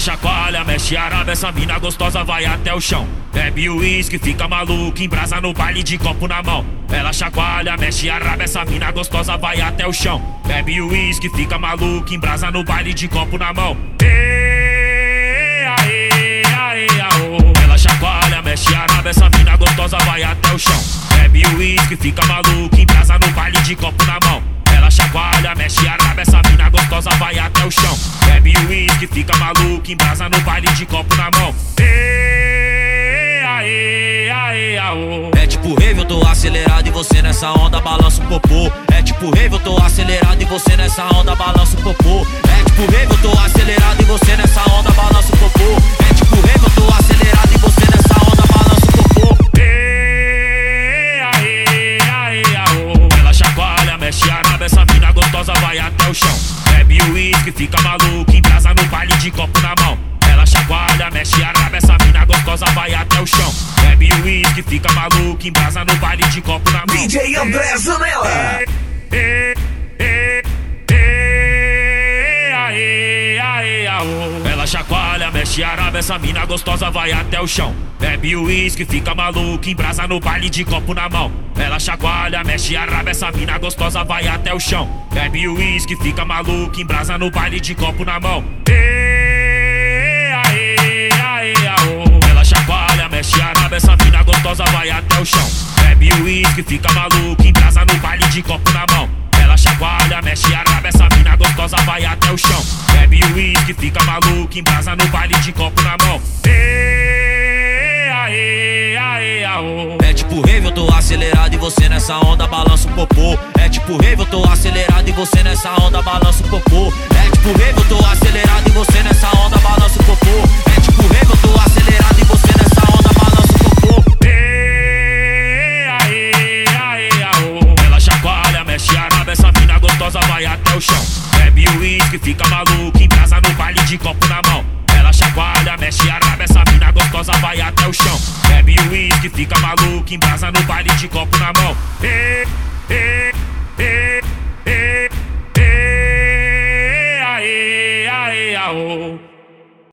chacoalha, mexe a raba, essa mina gostosa vai até o chão. Bebe o uísque, fica maluca, embrasa no baile de copo na mão. Ela chacoalha, mexe a raba, essa mina gostosa vai até o chão. Bebe o uísque, fica maluca, embrasa no baile de copo na mão. Ela chacoalha, mexe a raba, essa mina gostosa vai até o chão. Bebe o uísque, fica maluca, embrasa no baile de copo na mão. Ela chacoalha, mexe a raba, essa mina gostosa vai até o chão. Bebe o uísque, fica maluca, embrasa no baile de copo na mão. É tipo rave, eu tô acelerado e você nessa onda balança o popô. É tipo rave, eu tô acelerado e você nessa onda balança o popô. É tipo rave, eu tô acelerado e você nessa onda balança o popô. É tipo rave, eu tô acelerado e você nessa onda balança o popô. Ela chacoalha, mexe a raba, essa mina gostosa vai até o chão. Bebe o uísque, fica maluca, embrasa no baile de copo na mão. Ela chacoalha, mexe a raba, essa mina gostosa vai até o chão. Bebe o uísque, fica maluca, embrasa no baile de copo na mão. DJ André Zanella. Ela chacoalha, mexe a raba, essa mina gostosa vai até o chão. Bebe o uísque, fica maluca, embrasa no baile de copo na mão. Ela chacoalha, mexe a raba, essa mina gostosa vai até o chão. Bebe o uísque, fica maluca, embrasa no baile de copo na mão. Ela chacoalha, mexe a raba, essa mina gostosa vai até o chão. Bebe o uísque, fica maluca, embrasa no baile de copo na mão. Ela chacoalha, mexe a raba, essa mina gostosa vai até o chão. Bebe o uísque, fica maluca, embrasa no baile de copo na mão. É tipo rave, eu tô acelerado e você nessa onda balança o popô. É tipo rave, eu tô acelerado e você nessa onda balança o popô. É tipo rave, eu tô acelerado e você nessa onda balança o popô. É tipo rave, eu tô acelerado e você nessa onda balança o popô. Ela chacoalha, mexe a raba, essa mina gostosa vai até o chão. Bebe o uísque, fica maluca, embrasa no baile de copo na mão. Ela chacoalha, mexe a raba, essa mina gostosa vai até o chão. Bebe o uísque, fica maluca, embrasa no baile de copo na mão. Oh.